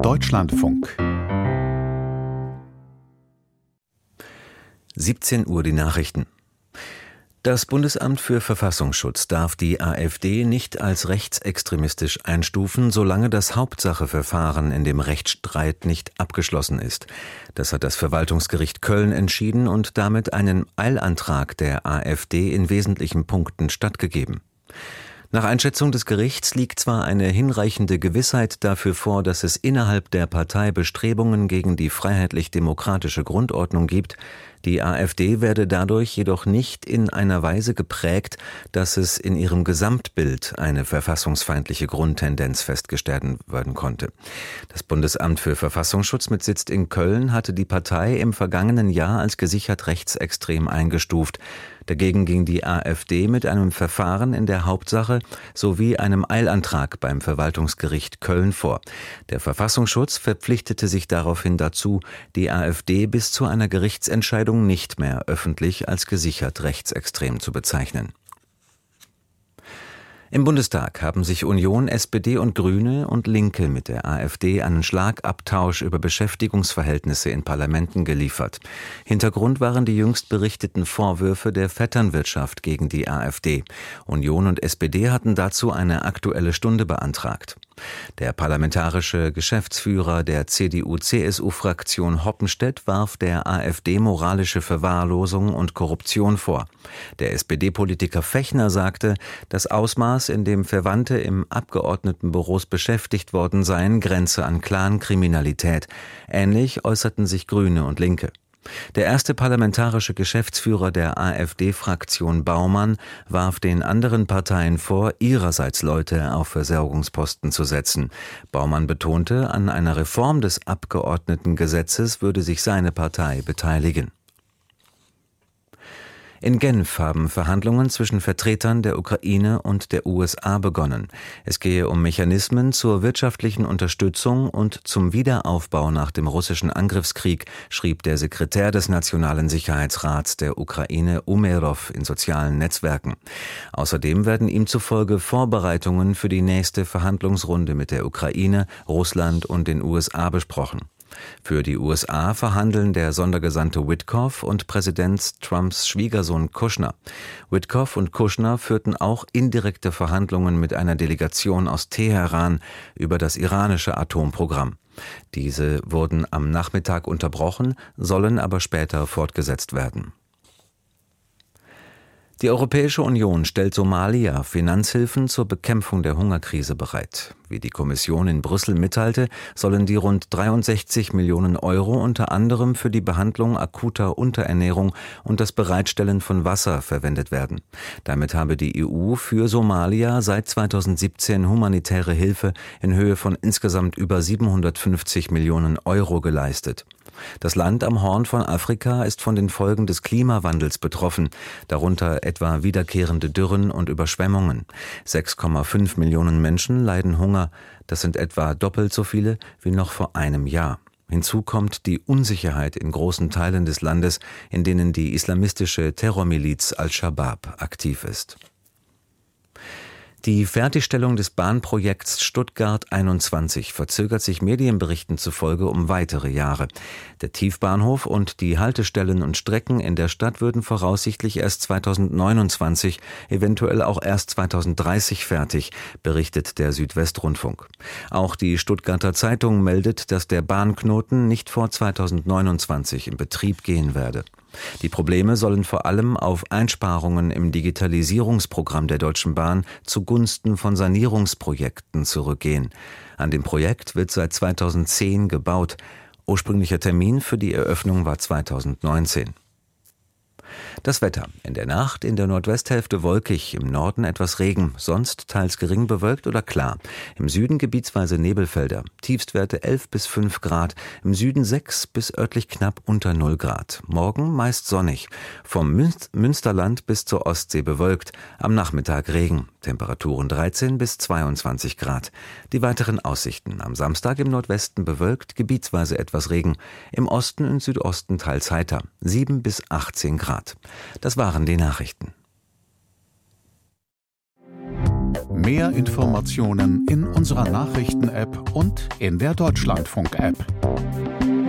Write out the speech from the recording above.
Deutschlandfunk. 17 Uhr die Nachrichten. Das Bundesamt für Verfassungsschutz darf die AfD nicht als rechtsextremistisch einstufen, solange das Hauptsacheverfahren in dem Rechtsstreit nicht abgeschlossen ist. Das hat das Verwaltungsgericht Köln entschieden und damit einen Eilantrag der AfD in wesentlichen Punkten stattgegeben. Nach Einschätzung des Gerichts liegt zwar eine hinreichende Gewissheit dafür vor, dass es innerhalb der Partei Bestrebungen gegen die freiheitlich-demokratische Grundordnung gibt, die AfD werde dadurch jedoch nicht in einer Weise geprägt, dass es in ihrem Gesamtbild eine verfassungsfeindliche Grundtendenz festgestellt werden konnte. Das Bundesamt für Verfassungsschutz mit Sitz in Köln hatte die Partei im vergangenen Jahr als gesichert rechtsextrem eingestuft. Dagegen ging die AfD mit einem Verfahren in der Hauptsache sowie einem Eilantrag beim Verwaltungsgericht Köln vor. Der Verfassungsschutz verpflichtete sich daraufhin dazu, die AfD bis zu einer Gerichtsentscheidung nicht mehr öffentlich als gesichert rechtsextrem zu bezeichnen. Im Bundestag haben sich Union, SPD und Grüne und Linke mit der AfD einen Schlagabtausch über Beschäftigungsverhältnisse in Parlamenten geliefert. Hintergrund waren die jüngst berichteten Vorwürfe der Vetternwirtschaft gegen die AfD. Union und SPD hatten dazu eine Aktuelle Stunde beantragt. Der parlamentarische Geschäftsführer der CDU-CSU-Fraktion Hoppenstedt warf der AfD moralische Verwahrlosung und Korruption vor. Der SPD-Politiker Fechner sagte, das Ausmaß, in dem Verwandte im Abgeordnetenbüros beschäftigt worden seien, grenze an Clankriminalität. Ähnlich äußerten sich Grüne und Linke. Der erste parlamentarische Geschäftsführer der AfD-Fraktion Baumann warf den anderen Parteien vor, ihrerseits Leute auf Versorgungsposten zu setzen. Baumann betonte, an einer Reform des Abgeordnetengesetzes würde sich seine Partei beteiligen. In Genf haben Verhandlungen zwischen Vertretern der Ukraine und der USA begonnen. Es gehe um Mechanismen zur wirtschaftlichen Unterstützung und zum Wiederaufbau nach dem russischen Angriffskrieg, schrieb der Sekretär des Nationalen Sicherheitsrats der Ukraine, Umerov, in sozialen Netzwerken. Außerdem werden ihm zufolge Vorbereitungen für die nächste Verhandlungsrunde mit der Ukraine, Russland und den USA besprochen. Für die USA verhandeln der Sondergesandte Witkoff und Präsident Trumps Schwiegersohn Kushner. Witkoff und Kushner führten auch indirekte Verhandlungen mit einer Delegation aus Teheran über das iranische Atomprogramm. Diese wurden am Nachmittag unterbrochen, sollen aber später fortgesetzt werden. Die Europäische Union stellt Somalia Finanzhilfen zur Bekämpfung der Hungerkrise bereit. Wie die Kommission in Brüssel mitteilte, sollen die rund 63 Millionen Euro unter anderem für die Behandlung akuter Unterernährung und das Bereitstellen von Wasser verwendet werden. Damit habe die EU für Somalia seit 2017 humanitäre Hilfe in Höhe von insgesamt über 750 Millionen Euro geleistet. Das Land am Horn von Afrika ist von den Folgen des Klimawandels betroffen, darunter etwa wiederkehrende Dürren und Überschwemmungen. 6,5 Millionen Menschen leiden Hunger, das sind etwa doppelt so viele wie noch vor einem Jahr. Hinzu kommt die Unsicherheit in großen Teilen des Landes, in denen die islamistische Terrormiliz Al-Shabaab aktiv ist. Die Fertigstellung des Bahnprojekts Stuttgart 21 verzögert sich Medienberichten zufolge um weitere Jahre. Der Tiefbahnhof und die Haltestellen und Strecken in der Stadt würden voraussichtlich erst 2029, eventuell auch erst 2030 fertig, berichtet der Südwestrundfunk. Auch die Stuttgarter Zeitung meldet, dass der Bahnknoten nicht vor 2029 in Betrieb gehen werde. Die Probleme sollen vor allem auf Einsparungen im Digitalisierungsprogramm der Deutschen Bahn zugunsten von Sanierungsprojekten zurückgehen. An dem Projekt wird seit 2010 gebaut. Ursprünglicher Termin für die Eröffnung war 2019. Das Wetter. In der Nacht in der Nordwesthälfte wolkig, im Norden etwas Regen, sonst teils gering bewölkt oder klar. Im Süden gebietsweise Nebelfelder. Tiefstwerte 11 bis 5 Grad, im Süden 6 bis örtlich knapp unter 0 Grad. Morgen meist sonnig. Vom Münsterland bis zur Ostsee bewölkt, am Nachmittag Regen. Temperaturen 13 bis 22 Grad. Die weiteren Aussichten. Am Samstag im Nordwesten bewölkt, gebietsweise etwas Regen. Im Osten und Südosten teils heiter. 7 bis 18 Grad. Das waren die Nachrichten. Mehr Informationen in unserer Nachrichten-App und in der Deutschlandfunk-App.